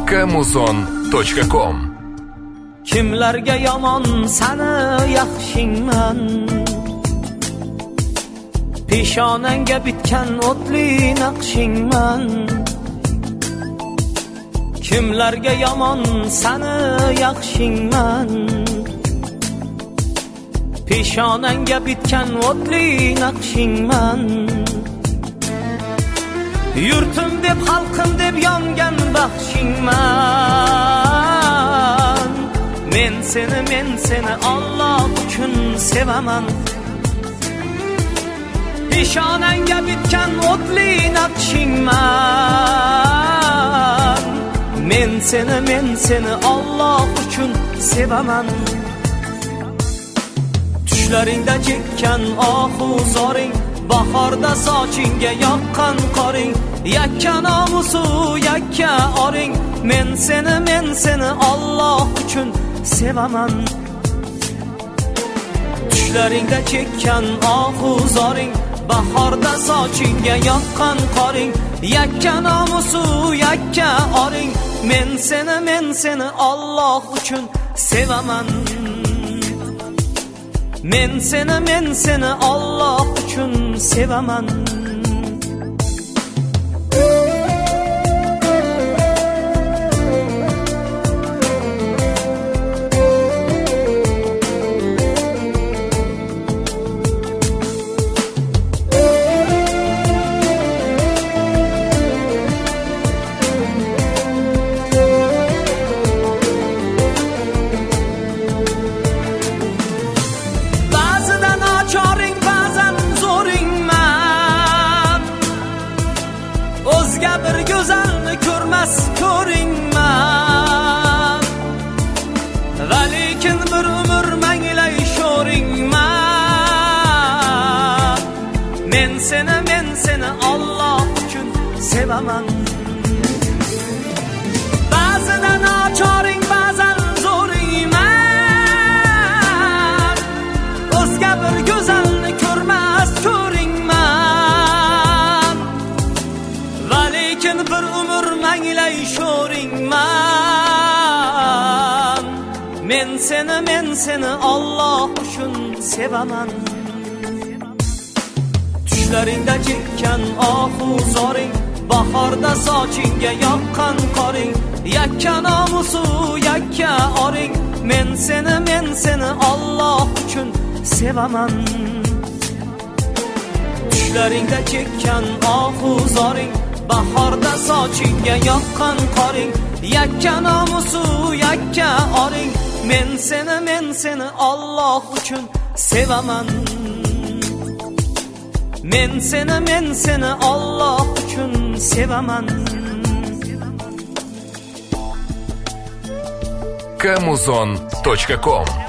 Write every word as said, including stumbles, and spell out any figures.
kamuzon точка ком. Kimlarga yomon sani yaxshingman, peshonangga bitgan o'tli naqshingman. Kimlarga yomon sani yaxshingman, peshonangga bitgan o'tli naqshingman. Yurtim deb xalqim deb yongan baxshingman. Men seni men seni Alloh uchun sevaman. Peshonangga bitgan o'tli naqshingman. Men seni men seni Alloh uchun sevaman. Tushlaringda chekkan ohu zoring, bahorda sochingga yoqqan qoring, yakka nomusu yakka oring. Men seni men seni Alloh uchun sevaman. Tushlaringda chekkan ohu zoring, bahorda sochingga yoqqan qoring, yakka nomusu yakka oring. Men seni men seni Alloh uchun sevaman. Men seni men seni Alloh uchun sevaman. O'zga bir go'zalni ko'rmas ko'ringman, va lekin bir umr manglay sho'ringman. Men seni men seni Alloh uchun sevaman. Ba'zida nochoring ba'zan zo'ringman, o'zga bir go'zalni ko'rmas ko'ringman, va lekin bir umr manglay sho'ringman. Men seni men seni Alloh uchun sevaman. Tushlaringda chekkan ohu zoring, bahorda sochingga yoqqan qoring, yakka nomusu yakka oring. Men seni men seni Alloh uchun sevaman. Tushlaringda chekkan ohu zoring, bahorda sochingga yoqqan qoring, yakka nomusu yakka oring. Men seni men seni Alloh uchun sevaman. Men seni men seni Alloh uchun sevaman. kamuzon точка ком.